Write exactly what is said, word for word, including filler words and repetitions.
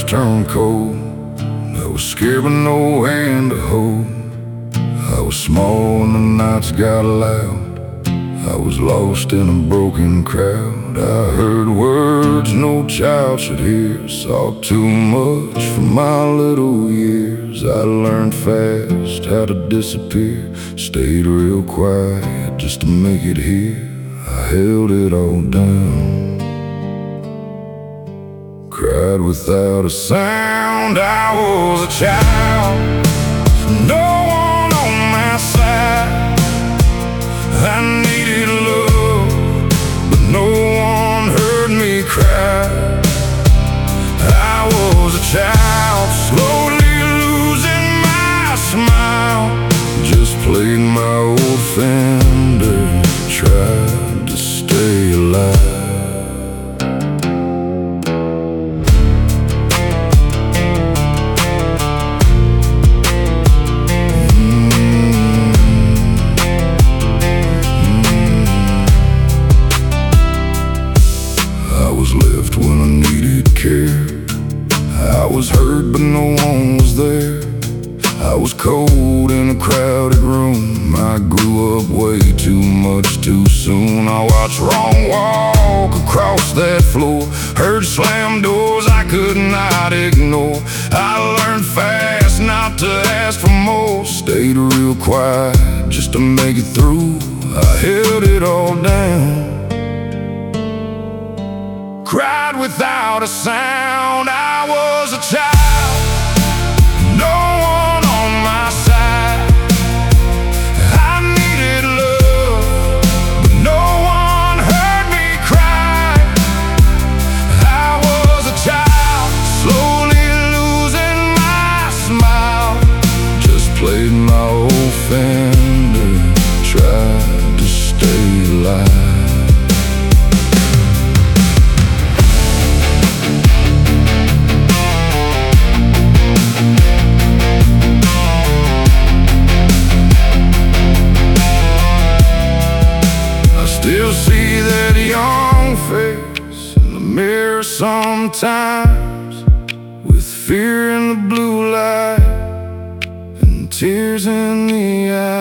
turned cold. I was scared with no hand to hold. I was small and the nights got loud. I was lost in a broken crowd. I heard words no child should hear. Saw too much for my little years. I learned fast how to disappear. Stayed real quiet just to make it here. I held it all down. Cried without a sound. I was a child, no one on my side. I needed love, but no one heard me cry. I was a child, slowly losing my smile. Just played my old Fender, tried to stay alive. I was hurt but no one was there. I was cold in a crowded room. I grew up way too much too soon. I watched wrong walk across that floor. Heard slam doors I could not ignore. I learned fast not to ask for more. Stayed real quiet just to make it through. I held it all down. Cried without a sound. I was a child, no one on my side. I needed love, but no one heard me cry. I was a child, slowly losing my smile. Just played my old Fender, tried to stay alive. Still see that young face in the mirror sometimes, with fear in the blue light and tears in the eyes.